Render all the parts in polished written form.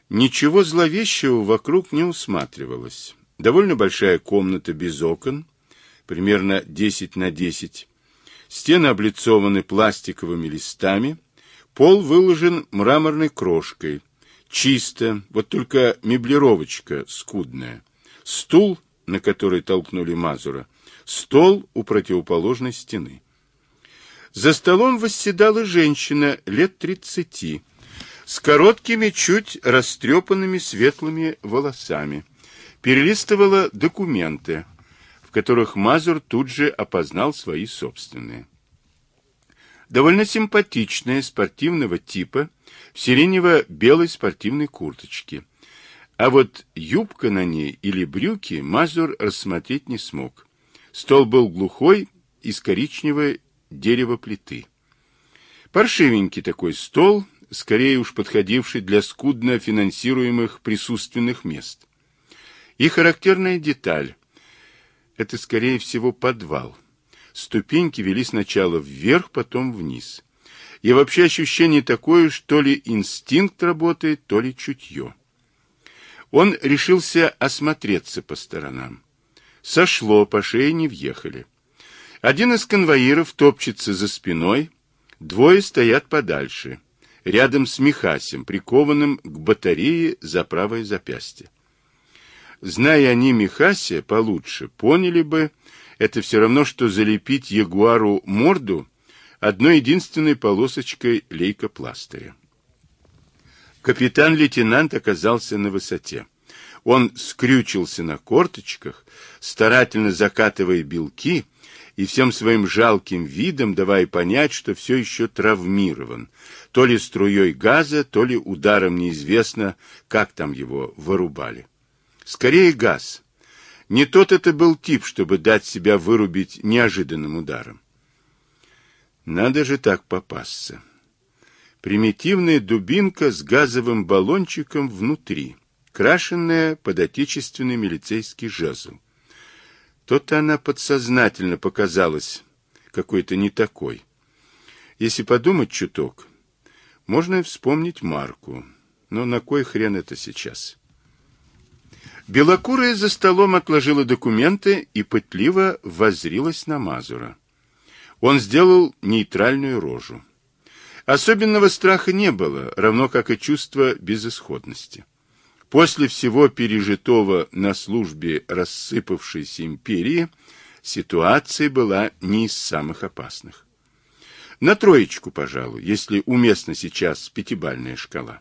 Ничего зловещего вокруг не усматривалось. Довольно большая комната без окон, примерно 10 на 10. Стены облицованы пластиковыми листами, пол выложен мраморной крошкой. Чисто, вот только меблировочка скудная. Стул, на который толкнули Мазура, стол у противоположной стены. За столом восседала женщина лет 30, с короткими, чуть растрепанными светлыми волосами. Перелистывала документы, в которых Мазур тут же опознал свои собственные. Довольно симпатичная, спортивного типа, в сиренево-белой спортивной курточке. А вот юбка на ней или брюки Мазур рассмотреть не смог. Стол был глухой, из коричневой дерева-плиты. Паршивенький такой стол, скорее уж подходивший для скудно финансируемых присутственных мест. И характерная деталь – это, скорее всего, подвал. Ступеньки вели сначала вверх, потом вниз. И вообще ощущение такое, что ли инстинкт работает, то ли чутье. Он решился осмотреться по сторонам. Сошло, по шее не въехали. Один из конвоиров топчется за спиной, двое стоят подальше, рядом с Михасем, прикованным к батарее за правое запястье. Зная они Михася получше, поняли бы, это все равно, что залепить ягуару морду одной единственной полосочкой лейкопластыря. Капитан-лейтенант оказался на высоте. Он скрючился на корточках, старательно закатывая белки и всем своим жалким видом давая понять, что все еще травмирован, то ли струей газа, то ли ударом неизвестно, как там его вырубали. Скорее газ. Не тот это был тип, чтобы дать себя вырубить неожиданным ударом. Надо же так попасться. Примитивная дубинка с газовым баллончиком внутри, крашенная под отечественный милицейский жезл. То-то она подсознательно показалась какой-то не такой. Если подумать чуток, можно и вспомнить марку. Но на кой хрен это сейчас? Белокурая за столом отложила документы и пытливо воззрилась на Мазура. Он сделал нейтральную рожу. Особенного страха не было, равно как и чувство безысходности. После всего пережитого на службе рассыпавшейся империи ситуация была не из самых опасных. На троечку, пожалуй, если уместна сейчас пятибалльная шкала.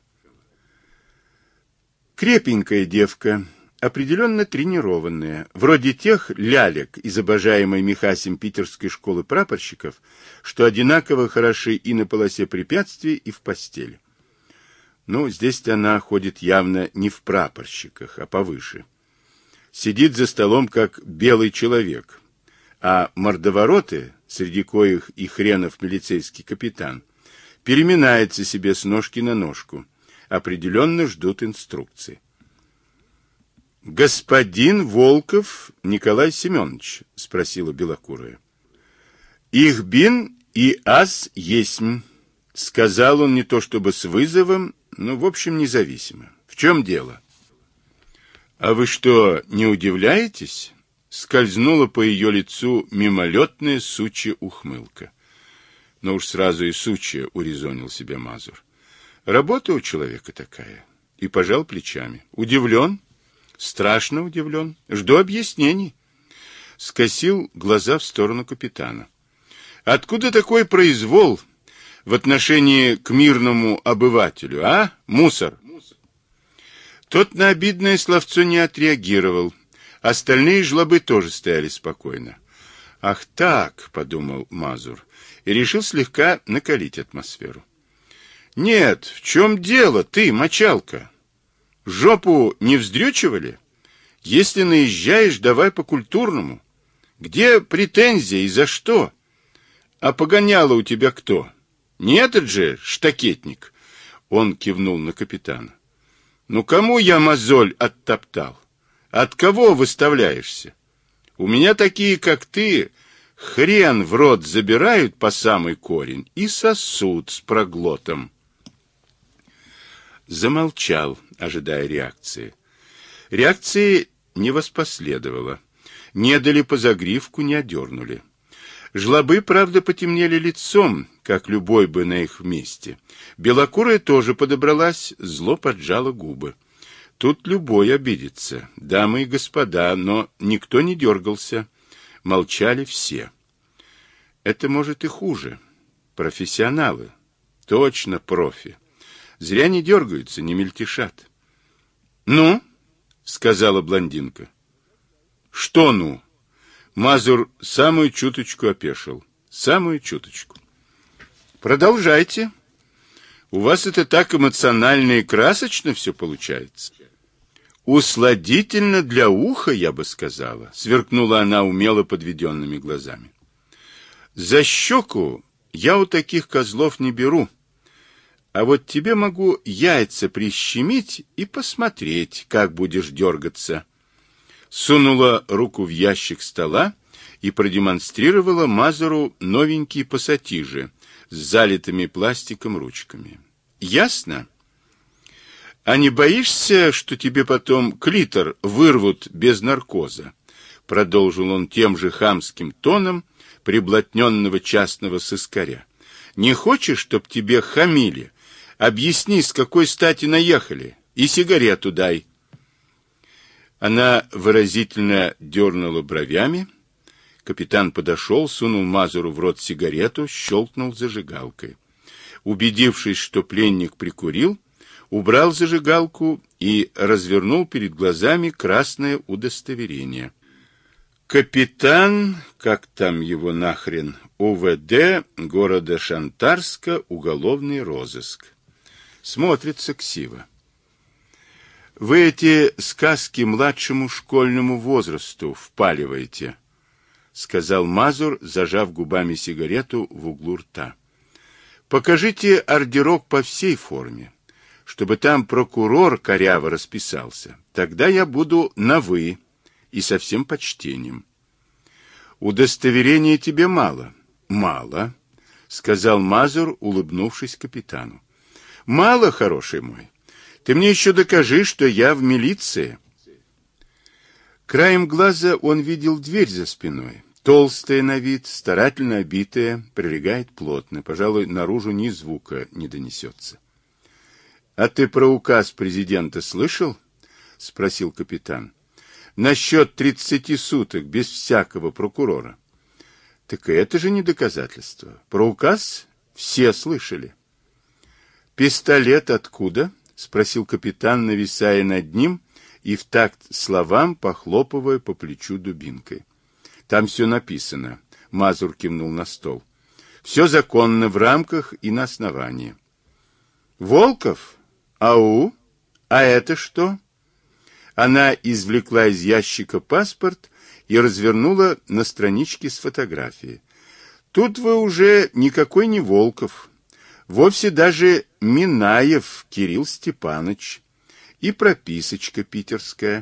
Крепенькая девка, определенно тренированная, вроде тех лялек из обожаемой Михасем питерской школы прапорщиков, что одинаково хороши и на полосе препятствий, и в постели. Ну, здесь-то она ходит явно не в прапорщиках, а повыше. Сидит за столом, как белый человек, а мордовороты, среди коих и хренов милицейский капитан, переминается себе с ножки на ножку, определенно ждут инструкции. «Господин Волков Николай Семенович?» — спросила белокурая. «Их бин и аз есмь», — сказал он не то чтобы с вызовом, но, в общем, независимо. «В чем дело?» «А вы что, не удивляетесь?» — скользнула по ее лицу мимолетная сучья ухмылка. Но уж сразу и сучья, урезонил себя Мазур. «Работа у человека такая». И пожал плечами. «Удивлен?» Страшно удивлен. Жду объяснений. Скосил глаза в сторону капитана. Откуда такой произвол в отношении к мирному обывателю, а, мусор? Тот на обидное словцо не отреагировал. Остальные жлобы тоже стояли спокойно. Ах так, подумал Мазур, и решил слегка накалить атмосферу. Нет, в чем дело, ты, мочалка? Жопу не вздрючивали? Если наезжаешь, давай по-культурному. Где претензия и за что? А погоняло у тебя кто? Не этот же штакетник? Он кивнул на капитана. Ну, кому я мозоль оттоптал? От кого выставляешься? У меня такие, как ты, хрен в рот забирают по самый корень и сосут с проглотом. Замолчал, ожидая реакции. Реакции не воспоследовало. Не дали по загривку, не одернули. Жлобы, правда, потемнели лицом, как любой бы на их месте. Белокурая тоже подобралась, зло поджала губы. Тут любой обидится, дамы и господа, но никто не дергался. Молчали все. Это может и хуже. Профессионалы. Точно профи. Зря не дергаются, не мельтешат. «Ну?» — сказала блондинка. «Что «ну?» Мазур самую чуточку опешил. Самую чуточку. «Продолжайте. У вас это так эмоционально и красочно все получается». «Усладительно для уха, я бы сказала», — сверкнула она умело подведенными глазами. «За щеку я у таких козлов не беру. А вот тебе могу яйца прищемить и посмотреть, как будешь дергаться». Сунула руку в ящик стола и продемонстрировала Мазуру новенькие пассатижи с залитыми пластиком ручками. «Ясно? А не боишься, что тебе потом клитор вырвут без наркоза?» Продолжил он тем же хамским тоном приблотненного частного сыскаря. «Не хочешь, чтоб тебе хамили? Объясни, с какой стати наехали, и сигарету дай». Она выразительно дернула бровями. Капитан подошел, сунул Мазуру в рот сигарету, щелкнул зажигалкой. Убедившись, что пленник прикурил, убрал зажигалку и развернул перед глазами красное удостоверение. Капитан, как там его нахрен, УВД города Шантарска, уголовный розыск. Смотрится ксиво. «Вы эти сказки младшему школьному возрасту впаливаете», — сказал Мазур, зажав губами сигарету в углу рта. «Покажите ордерок по всей форме, чтобы там прокурор коряво расписался. Тогда я буду на «вы» и со всем почтением». «Удостоверения тебе мало». «Мало», — сказал Мазур, улыбнувшись капитану. «Мало, хороший мой. Ты мне еще докажи, что я в милиции». Краем глаза он видел дверь за спиной. Толстая на вид, старательно обитая, прилегает плотно. Пожалуй, наружу ни звука не донесется. «А ты про указ президента слышал?» — спросил капитан. «Насчет 30 суток без всякого прокурора». «Так это же не доказательство. Про указ все слышали». «Пистолет откуда?» — спросил капитан, нависая над ним и в такт словам похлопывая по плечу дубинкой. «Там все написано», — Мазур кивнул на стол. «Все законно, в рамках и на основании». «Волков? Ау? А это что?» Она извлекла из ящика паспорт и развернула на страничке с фотографией. «Тут вы уже никакой не Волков. Вовсе даже Минаев Кирилл Степанович. И прописочка питерская».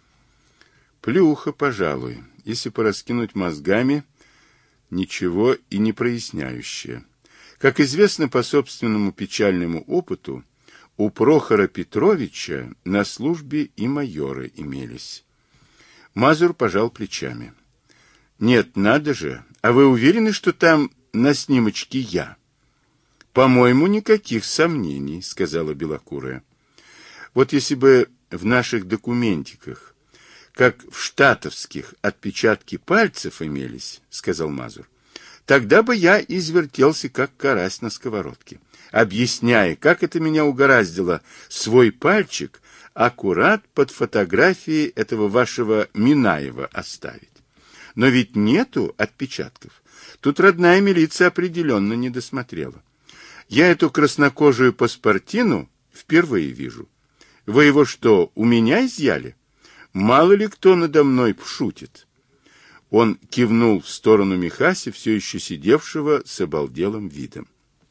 Плюха, пожалуй, если пораскинуть мозгами, ничего и не проясняющее. Как известно по собственному печальному опыту, у Прохора Петровича на службе и майоры имелись. Мазур пожал плечами. «Нет, надо же. А вы уверены, что там на снимочке я?» «По-моему, никаких сомнений», — сказала белокурая. «Вот если бы в наших документиках, как в штатовских, отпечатки пальцев имелись, — сказал Мазур, — тогда бы я извертелся, как карась на сковородке, объясняя, как это меня угораздило свой пальчик аккурат под фотографией этого вашего Минаева оставить. Но ведь нету отпечатков. Тут родная милиция определенно не досмотрела. Я эту краснокожую паспортину впервые вижу. Вы его что, у меня изъяли? Мало ли кто надо мной шутит». Он кивнул в сторону Михаси, все еще сидевшего с обалделым видом.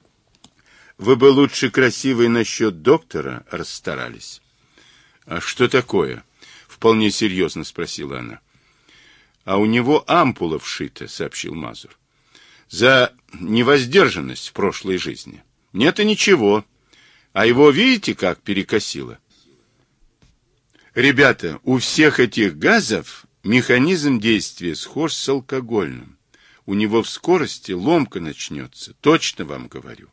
«Вы бы лучше красивый насчет доктора расстарались». «А что такое?» — вполне серьезно спросила она. «А у него ампула вшита», — сообщил Мазур. «За невоздержанность в прошлой жизни. Нет и ничего. А его видите, как перекосило?» Ребята, у всех этих газов механизм действия схож с алкогольным. У него в скорости ломка начнется, точно вам говорю.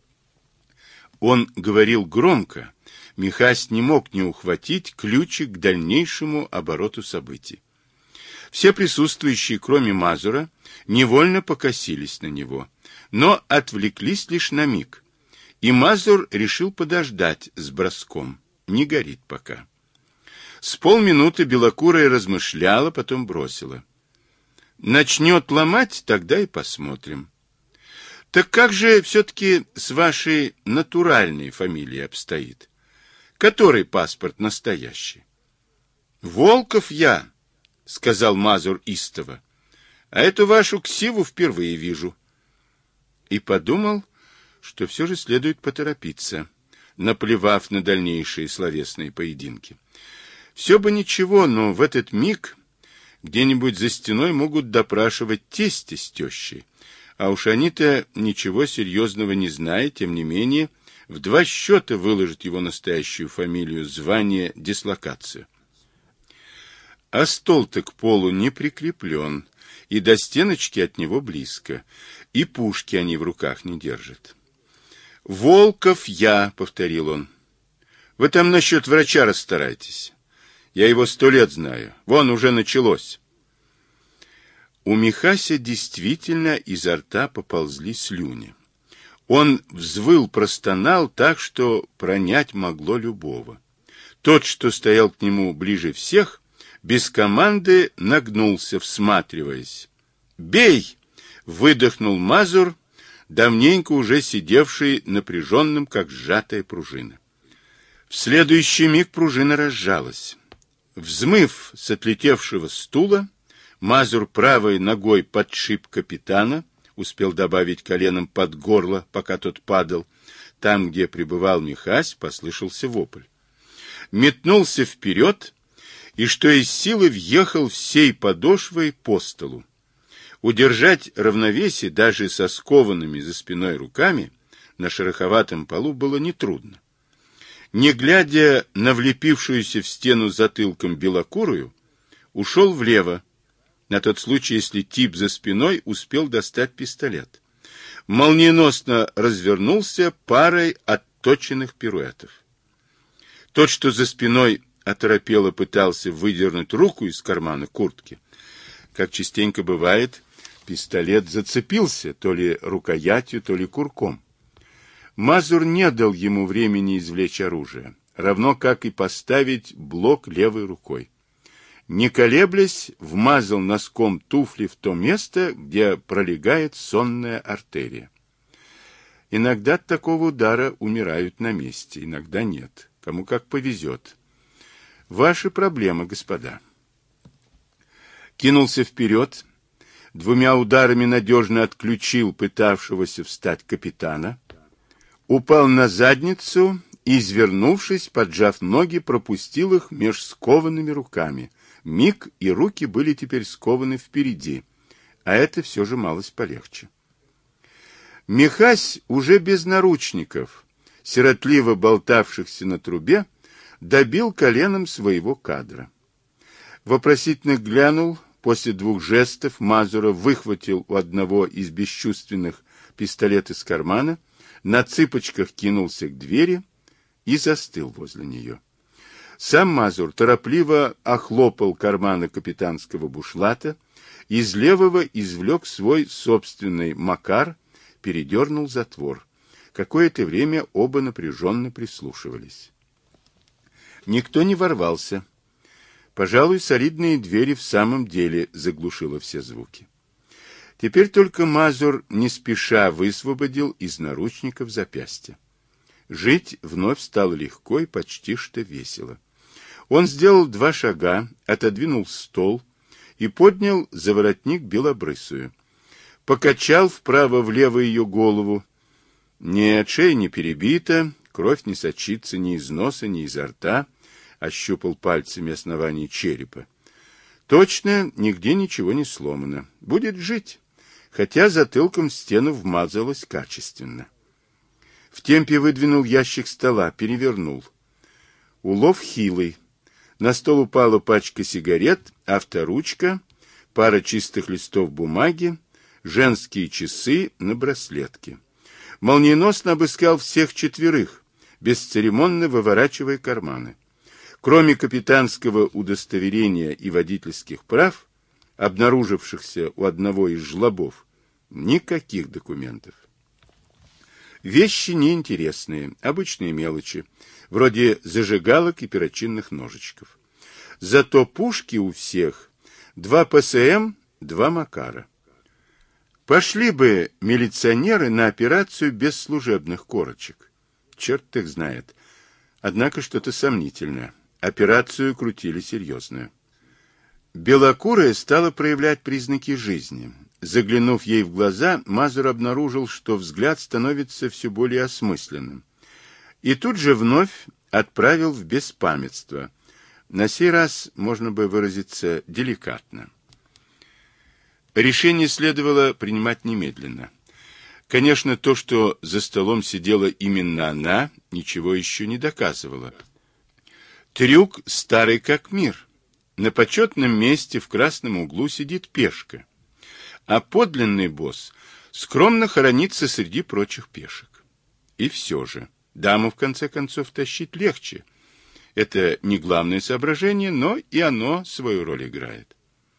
Он говорил громко, Михась не мог не ухватить ключик к дальнейшему обороту событий. Все присутствующие, кроме Мазура, невольно покосились на него, но отвлеклись лишь на миг. И Мазур решил подождать с броском, не горит пока. С полминуты белокурая размышляла, потом бросила. Начнет ломать, тогда и посмотрим. Так как же все-таки с вашей натуральной фамилией обстоит? Который паспорт настоящий? Волков я, сказал Мазур истово. А эту вашу ксиву впервые вижу. И подумал, что все же следует поторопиться, наплевав на дальнейшие словесные поединки. Все бы ничего, но в этот миг где-нибудь за стеной могут допрашивать тестя с тещей. А уж они-то ничего серьезного не зная, тем не менее, в 2 счета выложат его настоящую фамилию, звание, дислокацию. А стол-то к полу не прикреплен, и до стеночки от него близко, и пушки они в руках не держат. «Волков я», — повторил он. «Вы там насчет врача расстарайтесь. Я его 100 лет знаю. Вон уже началось». У Михася действительно изо рта поползли слюни. Он взвыл, простонал так, что пронять могло любого. Тот, что стоял к нему ближе всех, без команды нагнулся, всматриваясь. «Бей!» — выдохнул Мазур, давненько уже сидевший напряженным, как сжатая пружина. В следующий миг пружина разжалась. Взмыв с отлетевшего стула, Мазур правой ногой подшиб капитана, успел добавить коленом под горло, пока тот падал. Там, где пребывал Михась, послышался вопль. Метнулся вперед и, что из силы, въехал всей подошвой по столу. Удержать равновесие даже со скованными за спиной руками на шероховатом полу было нетрудно. Не глядя на влепившуюся в стену затылком белокурую, ушел влево, на тот случай, если тип за спиной успел достать пистолет. Молниеносно развернулся парой отточенных пируэтов. Тот, что за спиной оторопело пытался выдернуть руку из кармана куртки. Как частенько бывает, пистолет зацепился то ли рукоятью, то ли курком. Мазур не дал ему времени извлечь оружие, равно как и поставить блок левой рукой. Не колеблясь, вмазал носком туфли в то место, где пролегает сонная артерия. Иногда от такого удара умирают на месте, иногда нет. Кому как повезет. Ваши проблемы, господа. Кинулся вперед, 2 ударами надежно отключил пытавшегося встать капитана, упал на задницу и, извернувшись, поджав ноги, пропустил их меж скованными руками. Миг, и руки были теперь скованы впереди, а это все же малость полегче. Михась, уже без наручников, сиротливо болтавшихся на трубе, добил коленом своего кадра. Вопросительно глянул, после 2 жестов Мазура выхватил у одного из бесчувственных пистолет из кармана, на цыпочках кинулся к двери и застыл возле нее. Сам Мазур торопливо охлопал карманы капитанского бушлата, из левого извлек свой собственный макар, передернул затвор. Какое-то время оба напряженно прислушивались. Никто не ворвался. Пожалуй, солидные двери в самом деле заглушило все звуки. Теперь только Мазур не спеша высвободил из наручников запястья. Жить вновь стало легко и почти что весело. Он сделал 2 шага, отодвинул стол и поднял за воротник белобрысую. Покачал вправо-влево ее голову. Нет, шея не перебита, кровь не сочится ни из носа, ни изо рта. Ощупал пальцами основание черепа. Точно, нигде ничего не сломано. Будет жить, хотя затылком в стену вмазалось качественно. В темпе выдвинул ящик стола, перевернул. Улов хилый. На стол упала пачка сигарет, авторучка, пара чистых листов бумаги, женские часы на браслетке. Молниеносно обыскал всех четверых, бесцеремонно выворачивая карманы. Кроме капитанского удостоверения и водительских прав, обнаружившихся у одного из жлобов, никаких документов. Вещи неинтересные, обычные мелочи, вроде зажигалок и перочинных ножичков. Зато пушки у всех 2 ПСМ, 2 Макара. Пошли бы милиционеры на операцию без служебных корочек. Черт их знает. Однако что-то сомнительное. Операцию крутили серьезную. Белокурая стала проявлять признаки жизни. Заглянув ей в глаза, Мазур обнаружил, что взгляд становится все более осмысленным. И тут же вновь отправил в беспамятство. На сей раз можно бы выразиться деликатно. Решение следовало принимать немедленно. Конечно, то, что за столом сидела именно она, ничего еще не доказывало. Трюк старый как мир. На почетном месте в красном углу сидит пешка, а подлинный босс скромно хоронится среди прочих пешек. И все же, даму в конце концов тащить легче. Это не главное соображение, но и оно свою роль играет.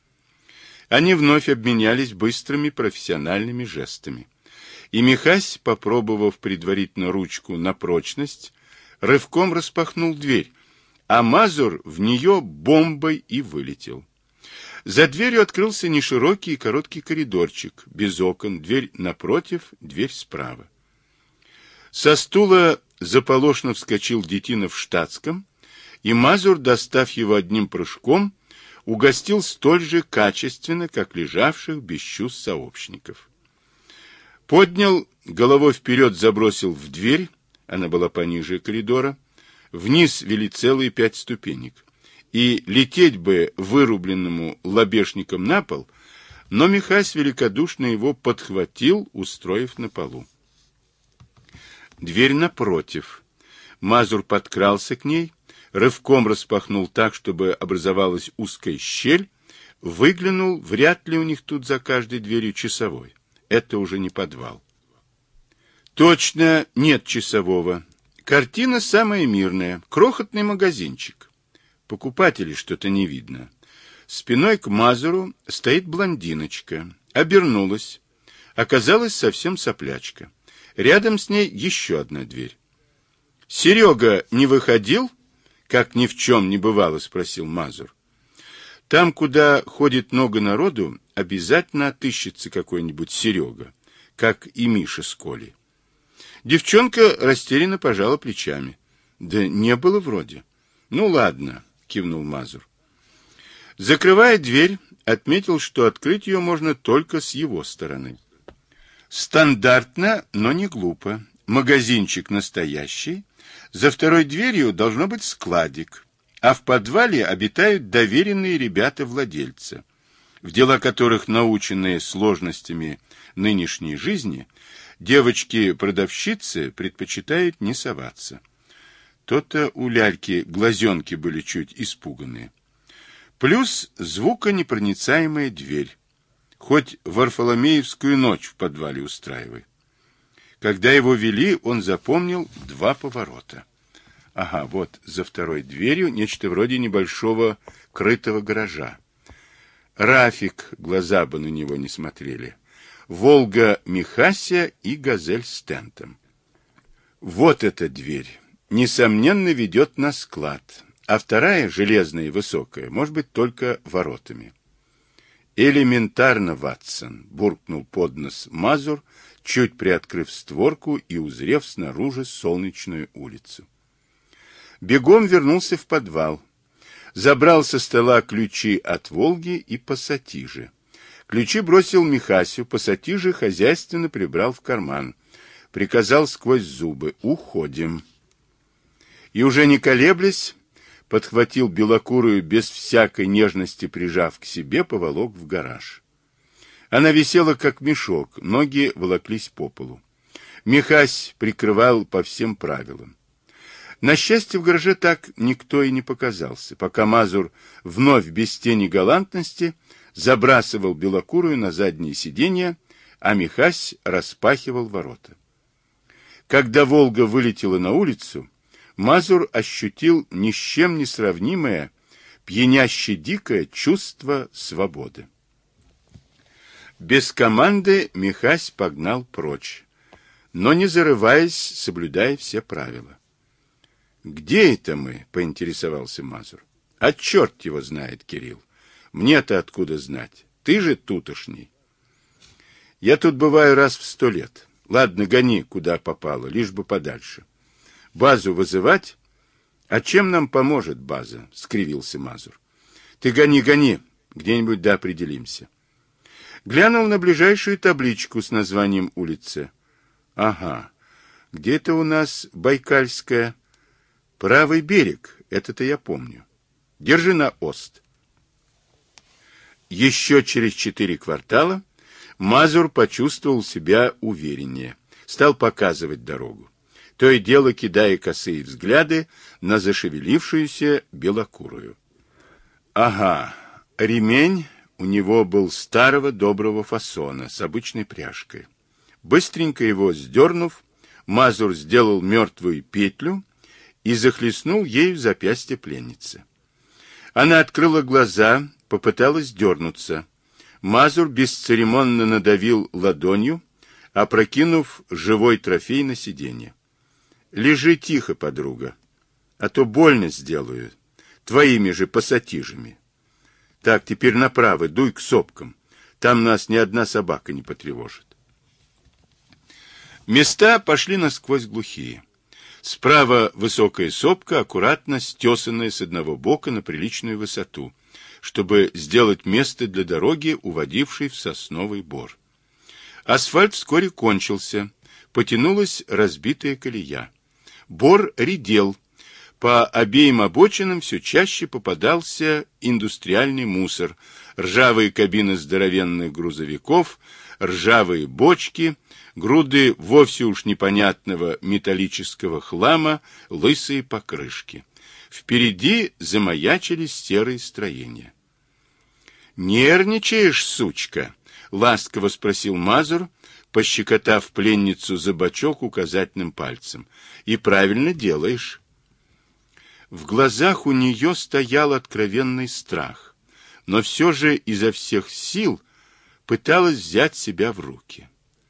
Они вновь обменялись быстрыми профессиональными жестами. И Михась, попробовав предварительно ручку на прочность, рывком распахнул дверь, а Мазур в нее бомбой и вылетел. За дверью открылся неширокий и короткий коридорчик, без окон, дверь напротив, дверь справа. Со стула заполошно вскочил детина в штатском, и Мазур, достав его одним прыжком, угостил столь же качественно, как лежавших без чувств сообщников. Поднял, головой вперед забросил в дверь, она была пониже коридора, вниз вели целые 5 ступенек, и лететь бы вырубленному лобешником на пол, но Михась великодушно его подхватил, устроив на полу. Дверь напротив. Мазур подкрался к ней, рывком распахнул так, чтобы образовалась узкая щель, выглянул, вряд ли у них тут за каждой дверью часовой. Это уже не подвал. Точно нет часового. Картина самая мирная. Крохотный магазинчик. Покупателей что-то не видно. Спиной к Мазуру стоит блондиночка. Обернулась. Оказалась совсем соплячка. Рядом с ней еще одна дверь. «Серега не выходил?» «Как ни в чем не бывало?» — спросил Мазур. «Там, куда ходит много народу, обязательно отыщется какой-нибудь Серега, как и Миша с Колей». Девчонка растерянно пожала плечами. «Да не было вроде». «Ну ладно», — кивнул Мазур. Закрывая дверь, отметил, что открыть ее можно только с его стороны. Стандартно, но не глупо. Магазинчик настоящий. За второй дверью должно быть складик, а в подвале обитают доверенные ребята-владельца, в дела которых, наученные сложностями нынешней жизни, девочки-продавщицы предпочитают не соваться. То-то у ляльки глазенки были чуть испуганные. Плюс звуконепроницаемая дверь. Хоть Варфоломеевскую ночь в подвале устраивай. Когда его вели, он запомнил 2 поворота. Ага, вот за второй дверью нечто вроде небольшого крытого гаража. Рафик, глаза бы на него не смотрели. Волга Михася и Газель с тентом. Вот эта дверь, несомненно, ведет на склад, а вторая, железная и высокая, может быть только воротами. «Элементарно, Ватсон», — буркнул под нос Мазур, чуть приоткрыв створку и узрев снаружи солнечную улицу. Бегом вернулся в подвал. Забрал со стола ключи от «Волги» и пассатижи. Ключи бросил Михасю, пассатижи хозяйственно прибрал в карман. Приказал сквозь зубы: «Уходим». И уже не колеблясь, подхватил белокурую, без всякой нежности прижав к себе, поволок в гараж. Она висела, как мешок, ноги волоклись по полу. Михась прикрывал по всем правилам. На счастье, в гараже так никто и не показался, пока Мазур вновь без тени галантности забрасывал белокурую на заднее сиденье, а Михась распахивал ворота. Когда «Волга» вылетела на улицу, Мазур ощутил ни с чем не сравнимое, пьяняще дикое чувство свободы. Без команды Михась погнал прочь, но не зарываясь, соблюдая все правила. «Где это мы?» — поинтересовался Мазур. «А черт его знает, Кирилл. Мне-то откуда знать? Ты же тутошний». «Я тут бываю раз в 100 лет. Ладно, гони, куда попало, лишь бы подальше. Базу вызывать? А чем нам поможет база?» — скривился Мазур. «Ты гони, гони, где-нибудь да определимся». Глянул на ближайшую табличку с названием улицы. «Ага, где-то у нас Байкальская. Правый берег, это-то я помню. Держи на ост». Еще через 4 квартала Мазур почувствовал себя увереннее, стал показывать дорогу, то и дело кидая косые взгляды на зашевелившуюся белокурую. Ага, ремень у него был старого доброго фасона с обычной пряжкой. Быстренько его сдернув, Мазур сделал мертвую петлю и захлестнул ею запястье пленницы. Она открыла глаза, попыталась дернуться. Мазур бесцеремонно надавил ладонью, опрокинув живой трофей на сиденье. «Лежи тихо, подруга, а то больно сделаю, твоими же пассатижами. Так, теперь направо, дуй к сопкам, там нас ни одна собака не потревожит». Места пошли насквозь глухие. Справа высокая сопка, аккуратно стесанная с одного бока на приличную высоту, чтобы сделать место для дороги, уводившей в сосновый бор. Асфальт вскоре кончился, потянулась разбитая колея. Бор редел, по обеим обочинам все чаще попадался индустриальный мусор, ржавые кабины здоровенных грузовиков, ржавые бочки, груды вовсе уж непонятного металлического хлама, лысые покрышки. Впереди замаячили серые строения. «Нервничаешь, сучка?» — ласково спросил Мазур, пощекотав пленницу за бочок указательным пальцем. «И правильно делаешь». В глазах у нее стоял откровенный страх, но все же изо всех сил пыталась взять себя в руки.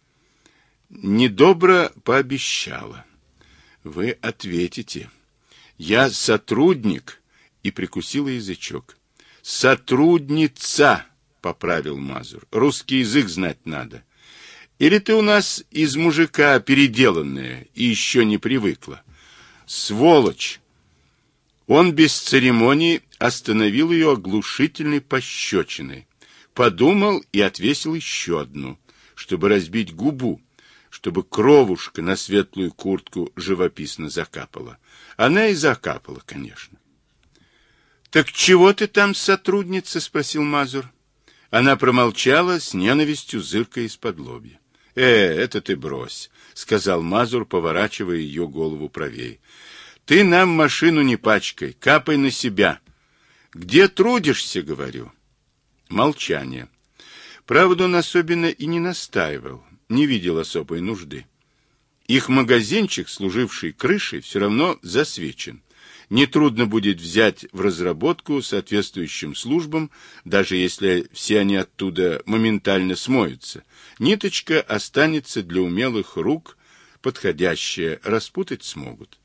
Недобро пообещала: «Вы ответите. Я сотрудник», и прикусила язычок. «Сотрудница», — поправил Мазур. «Русский язык знать надо. Или ты у нас из мужика переделанная и еще не привыкла? Сволочь!» Он без церемоний остановил ее оглушительной пощечиной. Подумал и отвесил еще одну, чтобы разбить губу, чтобы кровушка на светлую куртку живописно закапала. Она и закапала, конечно. «Так чего ты там, сотрудница?» — спросил Мазур. Она промолчала, с ненавистью зыркая из-под лобья. Это ты брось», — сказал Мазур, поворачивая ее голову правее. «Ты нам машину не пачкай, капай на себя. Где трудишься, говорю?» Молчание. Правда, он особенно и не настаивал, не видел особой нужды. Их магазинчик, служивший крышей, все равно засвечен. Нетрудно будет взять в разработку соответствующим службам, даже если все они оттуда моментально смоются. Ниточка останется для умелых рук, подходящая, распутать смогут.